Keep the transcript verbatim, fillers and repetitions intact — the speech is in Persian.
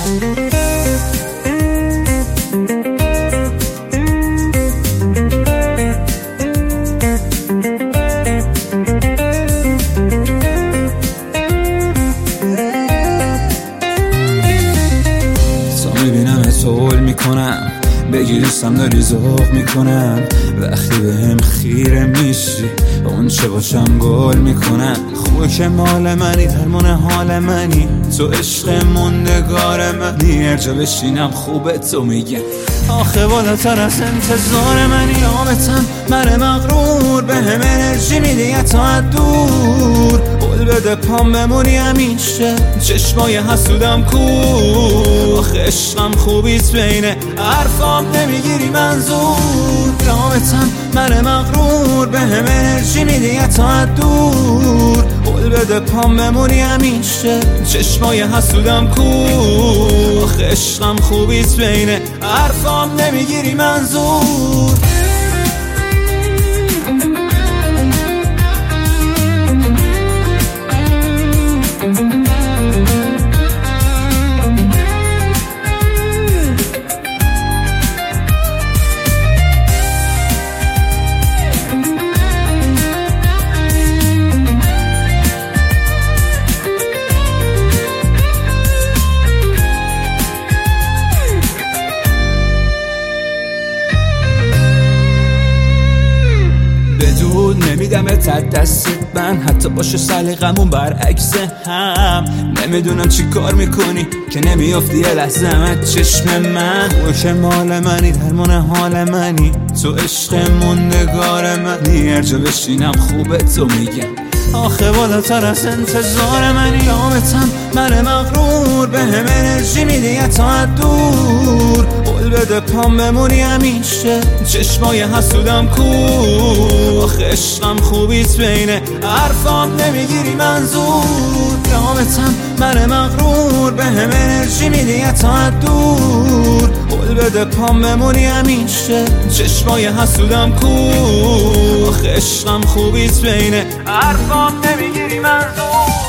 سوال میکنم بگیریستم داری ذوق میکنم وقتی به هم خیره میشی اون چه باشم گل میکنم خوبه که مال منی درمون حال منی تو عشق موندگار منی هر جا بشینم خوبه تو میگم آخه بالاتر از انتظار منی آمتم من مغرور به هم انرژی میدی تا دور قول بده پام بمونی همیشه چشمای حسودم کور آخه عشقم خوبیت بینه حرفام نمیگیری منظور آمتم من مغرور به هم انرژی میدی تا دور قول بده پام بمونی همیشه چشمای حسودم کور آخه عشقم خوبیت بینه حرفام نمیگیری منظور نمیدم ات دستت من حتی باشه سلیقمون برعکس هم نمیدونم چی کار میکنی که نمیافتی یه لحظه من چشم من خوبه که مال منی درمون حال منی تو عشق موندگار منی هر جا بشینم خوبه تو میگم آخه بالاتر از انتظار منی آمتم من مغرور به هم انرژی میدی تا دور قول بده پام بمونی همیشه چشمای حسودم کور آخه عشقم خوبیت بینه حرفام نمیگیری منظور آمتم من مغرور به هم انرژی میدی تا دور قول بده پام بمونی همیشه چشمای حسودم کور آخه عشقم خوبیت بینه حرفام نمیگیری منظور